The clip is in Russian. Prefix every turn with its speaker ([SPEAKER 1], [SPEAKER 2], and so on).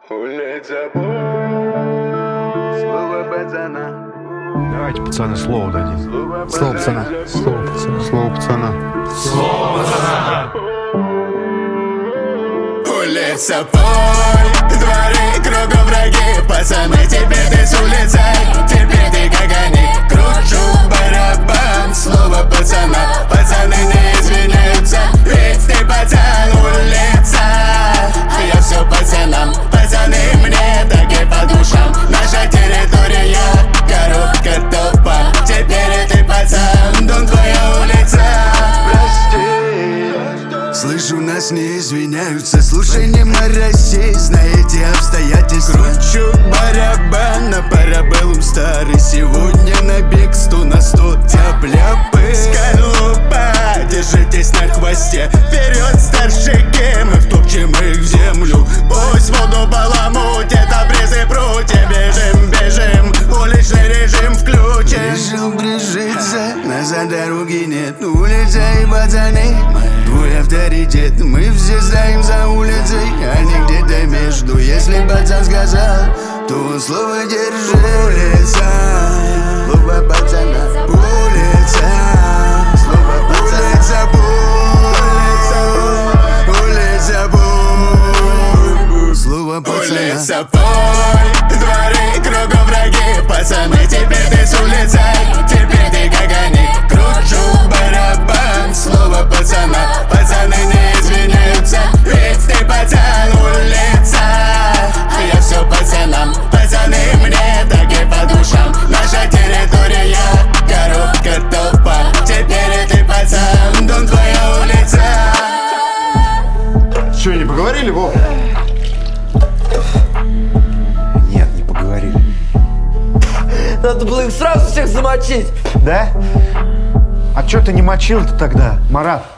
[SPEAKER 1] Улица слово пацана.
[SPEAKER 2] Давайте, пацаны, слово дадим.
[SPEAKER 3] Слово пацана. Слово пацана. Слово пацана.
[SPEAKER 2] Слово пацана.
[SPEAKER 1] Улица, поле, дворы, кругом враги. Пацаны, теперь ты с улицы, теперь ты как они. Кручу барабан, слово пацана. Пацаны не извиняются, ведь ты пацан. Улица, я все пацанам. Пацаны мне так и по душам. Наша территория, коробка топа. Теперь ты пацан, дом твоя улица. Слышу, нас не извиняются. Слушай, не морози, знаете обстоятельства. Кручу барабан на парабеллум старый. Сегодня на бег 100 на 100. Тяп-ляпы, скорлупа, держитесь на хвосте. Вперед, старшики, мы втопчем их в землю. Пусть воду баламутит, обрезы прутья. Бежим, бежим, уличный режим включен. Решил брежиться, назад дороги нет. Улица и пацаны, твой авторитет. Мы все стоим за улицей, а не где-то между. Если пацан сказал, то он слово держит. Улица, слово пацана. Улица, слово пацана. Улица, слово пацана. Улица, поле, дворы, кругом враги. Пацаны, теперь ты с улицы, теперь ты как они. Кручу барабан, слово пацана. Пацаны не извиняются, ведь ты пацан. Улица, я все пацанам. Пацаны мне так и по душам. Наша территория, коробка топа. Теперь ты пацан, дом твоя улица.
[SPEAKER 2] Че, не поговорили, Вов?
[SPEAKER 3] Нет, не поговорили.
[SPEAKER 4] Надо было их сразу всех замочить.
[SPEAKER 2] Да? А чё ты не мочил-то тогда, Марат?